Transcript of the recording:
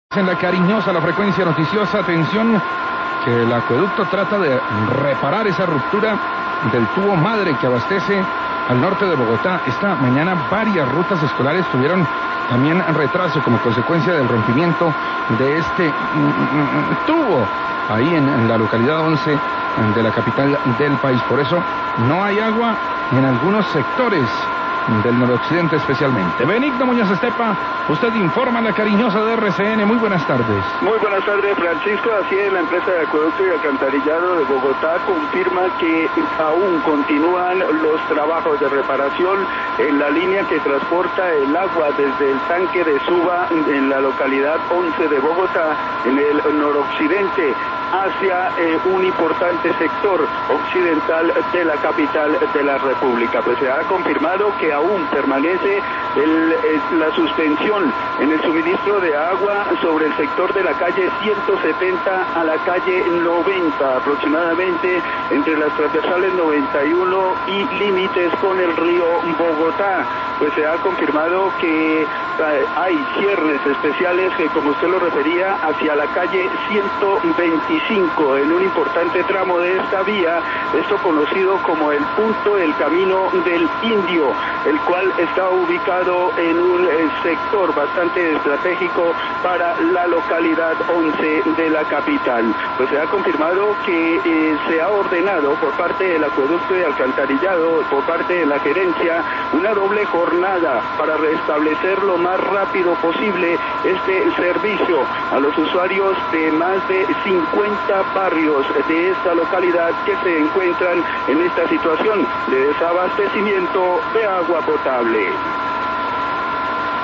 En la cariñosa, la frecuencia noticiosa, atención, que el acueducto trata de reparar esa ruptura del tubo madre que abastece al norte de Bogotá. Esta mañana varias rutas escolares tuvieron también retraso como consecuencia del rompimiento de este tubo ahí en la localidad 11 de la capital del país. Por eso no hay agua en algunos sectores del noroccidente especialmente. Benigno Muñoz Estepa, usted informa a la cariñosa de RCN. Muy buenas tardes. Muy buenas tardes, Francisco. Así es, la empresa de acueducto y alcantarillado de Bogotá confirma que aún continúan los trabajos de reparación en la línea que transporta el agua desde el tanque de Suba en la localidad 11 de Bogotá, en el noroccidente, hacia un importante sector occidental de la capital de la República. Pues se ha confirmado que aún permanece la suspensión en el suministro de agua sobre el sector de la calle 170 a la calle 90, aproximadamente entre las transversales 91 y límites con el río Bogotá. Pues se ha confirmado que hay cierres especiales, como usted lo refería, hacia la calle 125, en un importante tramo de esta vía, esto conocido como el punto del Camino del Indio, el cual está ubicado en un sector bastante estratégico para la localidad 11 de la capital. Pues se ha confirmado que se ha ordenado por parte del acueducto y alcantarillado, por parte de la gerencia, una doble jornada para restablecer lo más rápido posible este servicio a los usuarios de más de 50 barrios de esta localidad que se encuentran en esta situación de desabastecimiento de agua potable.